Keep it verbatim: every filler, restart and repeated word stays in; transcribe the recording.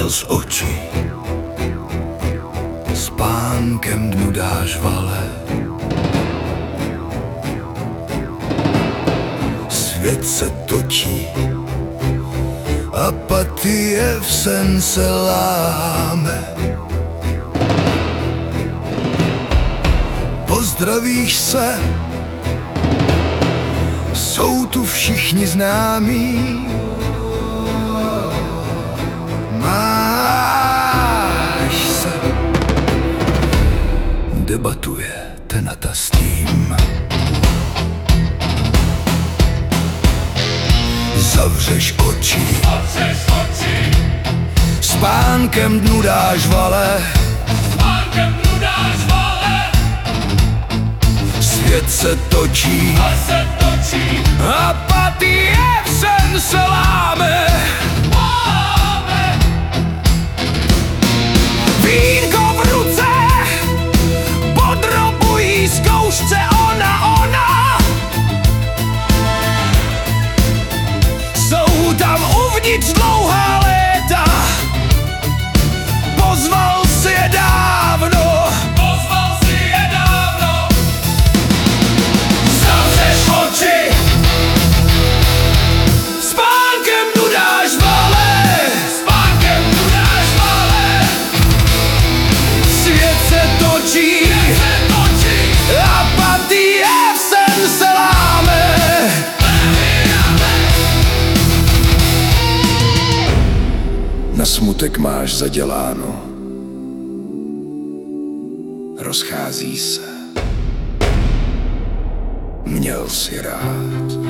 vytřel z očí. Spánkem dnu dáš vale. Svět se točí, apatie v sen se láme. Pozdravíš se, jsou tu všichni známí. Máš se, debatuje Tenata s tím. Zavřeš oči, Zavřeš oči, spánkem dnu dáš vale. spánkem dnu dáš vale. Svět se točí, A se točí, apatie v sen se láme. máme. Vínko v ruce, podrobují zkoušce ona, ona. Jsou tam uvnitř dlouhá léta, pozval si je dávno. Pozval si je dávno. Zavřeš oči, Spánkem dnu dáš vale. spánkem dnu dáš vale. Svět se točí, Se točí, apatie v sen se láme. Na smutek máš zaděláno, rozchází se, měl si rád.